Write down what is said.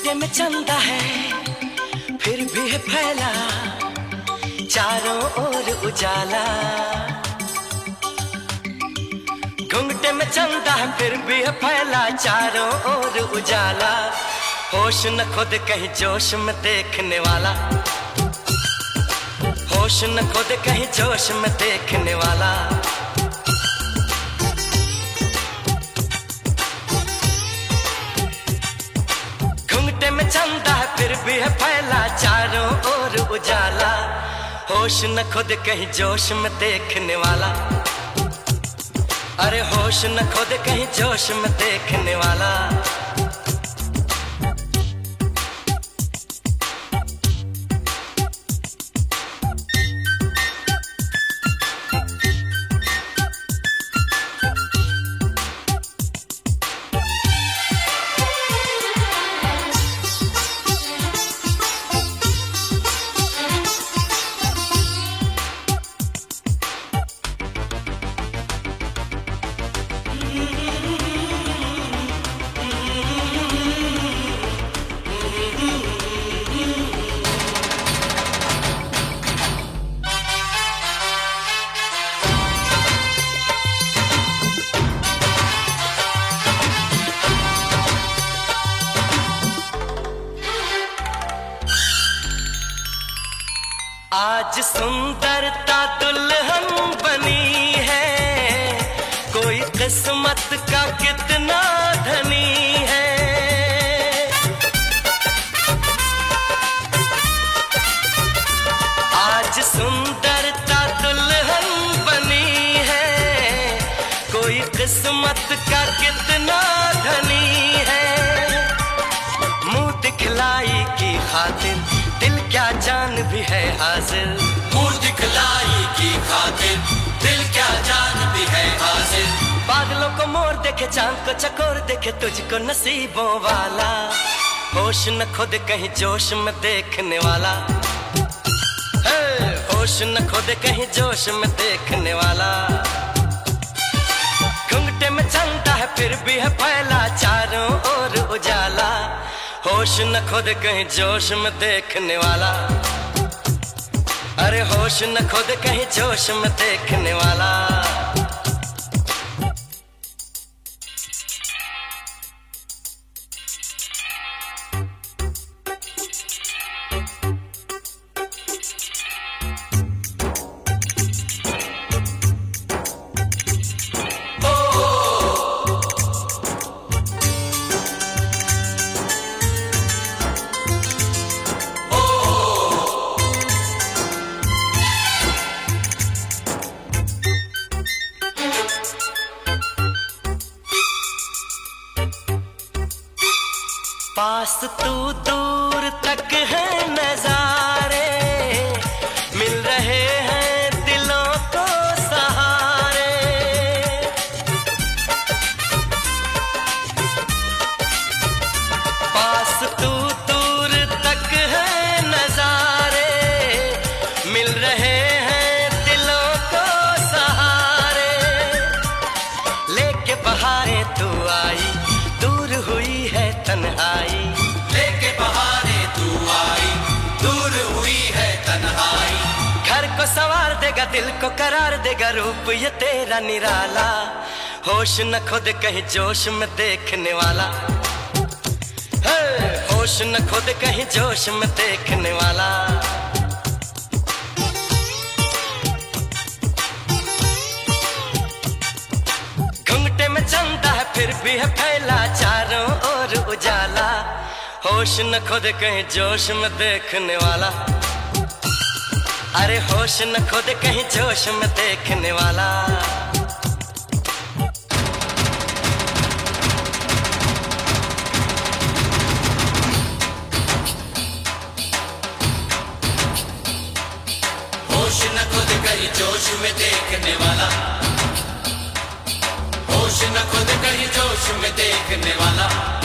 घुंघटे में चंदा है फिर भी है फैला चारों ओर उजाला। घुंघटे में चंदा है फिर भी है फैला चारों ओर उजाला। होश न खुद कहीं जोश में देखने वाला, होश न खुद कहीं जोश में देखने वाला। घुंघटे में चंदा है फिर भी है फैला चारों ओर उजाला। होश न खुद कहीं जोश में देखने वाला, अरे होश न खुद कहीं जोश में देखने वाला। आज सुंदरता दुल्हन बनी है, कोई किस्मत का कितना धनी है। आज सुंदरता दुल्हन बनी है, कोई किस्मत का कितना धनी है। मुंह दिखलाई की खातिर दिल क्या जान भी है हाजिर, मुंह दिखलाई की खातिर दिल क्या जान भी है हाजिर। बादलों को मोर देखे चांद को चकोर देखे तुझको नसीबों वाला। होश न खुद कहीं जोश में देखने वाला, होश न खुद कहीं जोश में देखने वाला। घुंघटे में चंदा है फिर भी है फैला चारों ओर उजाला। होश न खुद कहीं जोश में देखने वाला, अरे होश न खुद कहीं जोश में देखने वाला। पास तू दूर तक है नजारे, मिल रहे हैं दिलों को सहारे। पास तू दूर तक है नजारे, मिल रहे हैं दिलों को सहारे। लेके बहारें तू आई दूर हुई है तन्हाई, लेके बहारे तू आई दूर हुई है तन्हाई। घर को संवार देगा दिल को करार देगा रूप ये तेरा निराला। होश न खुद कहीं जोश में देखने वाला, होश न खुद कहीं जोश में देखने वाला। घुंघटे में चंदा है फिर भी है फैला चारों ओर उजाला। होश न खुद कहीं जोश में देखने वाला, अरे होश न खुद कहीं जोश में देखने वाला। होश न खुद कहीं जोश में देखने वाला, होश न खुद कहीं जोश में देखने वाला।